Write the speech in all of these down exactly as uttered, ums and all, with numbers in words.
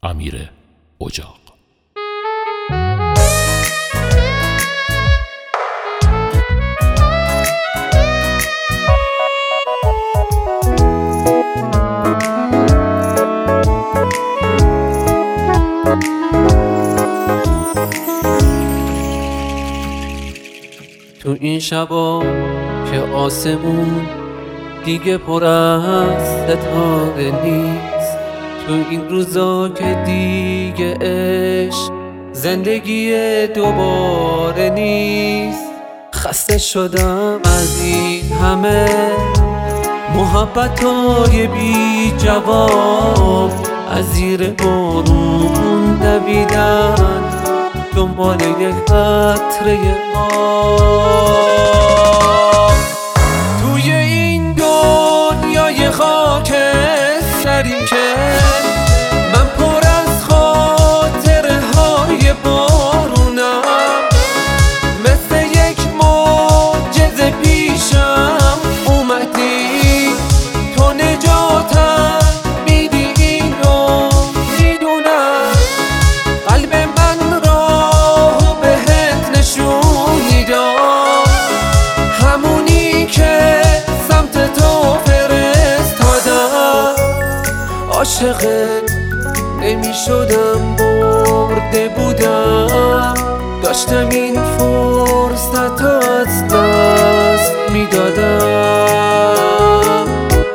امیر اجاق. تو این شبا که آسمون دیگه پر از ستاره نیست، تو این روزا که دیگه عشق زندگی دوباره نیست، خسته شدم از این همه محبتای بی جواب، از زیر بارون دویدن دنبال یک قطره آب. توی این دنیای خاکستری که من پر از خاطره های بارونم، مثل یک معجزه پیشم اومدی، تو نجاتم میدی اینو میدونم، قلب من راهو بهت نشونی داد، همونی که سمت تو فرستادم. عاشقت نمیشدم برده بودم، داشتم این فرصت از دست میدادم.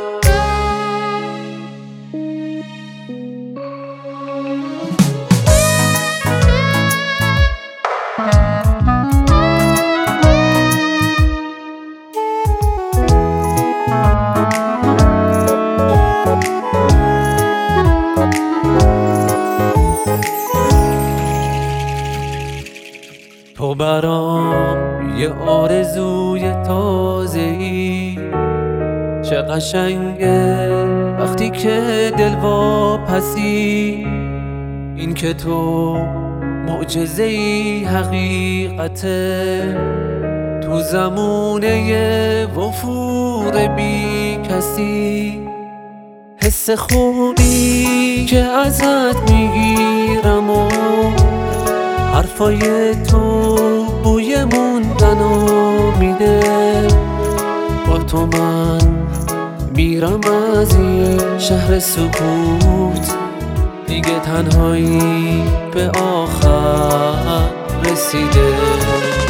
تو برام یه آرزوی تازه‌ای، چه قشنگه وقتی که دل واپسی، این که تو معجزه‌ای حقیقته، تو زمونه وفور بی کسی، حس خوبی که ازت میگیرم و حرفای تو بوی موندنو میده، با تو من میرم از این شهر سکوت، دیگه تنهایی به آخر رسیده.